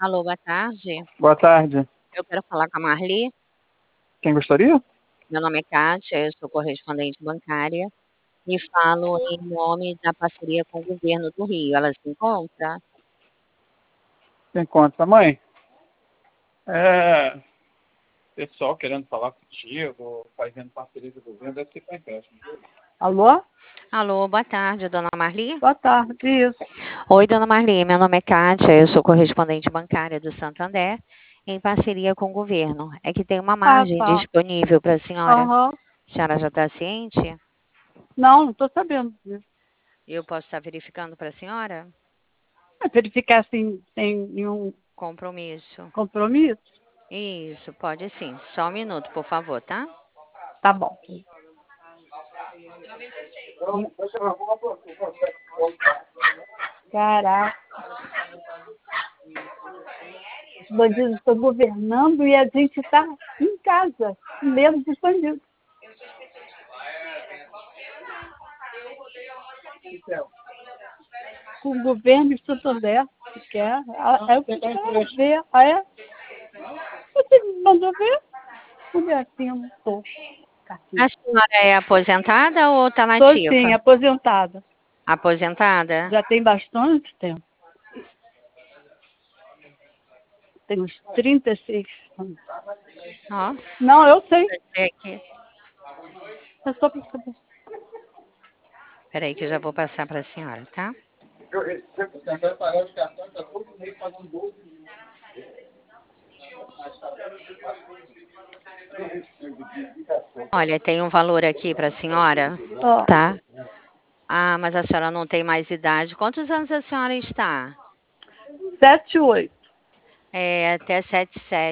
Alô, boa tarde. Boa tarde. Eu quero falar com a Marli. Quem gostaria? Meu nome é Kátia, eu sou correspondente bancária e falo em nome da parceria com o governo do Rio. Ela se encontra? Quem conta, mãe? É, pessoal querendo falar contigo, fazendo parceria do governo, deve ser para empréstimo. Alô? Alô, boa tarde, dona Marli. Boa tarde, isso. Oi, dona Marli, meu nome é Kátia, eu sou correspondente bancária do Santander, em parceria com o governo. É que tem uma margem tá. disponível para a senhora. Aham. A senhora já está ciente? Não estou sabendo disso. Eu posso estar verificando para a senhora? É verificar assim, sem nenhum Compromisso. compromisso? Isso, pode sim. Só um minuto, por favor, tá? Tá bom. Caraca. Os bandidos estão governando e a gente está em casa, com medo dos bandidos. Com o governo de Santander, que quer. É o que quer ver. Ah, é? Você me mandou ver? Mulher assim, eu não estou. A senhora é aposentada ou está Estou nativa? sim, aposentada. Aposentada? Já tem bastante tempo. Tem uns 36 anos. Ó, Não, eu sei. é que... É só para saber. Peraí que eu já vou passar para a senhora, tá? Olha, tem um valor aqui para a senhora, Ó, tá? Ah, mas a senhora não tem mais idade. Quantos anos a senhora está? 7, 8. É, até 77.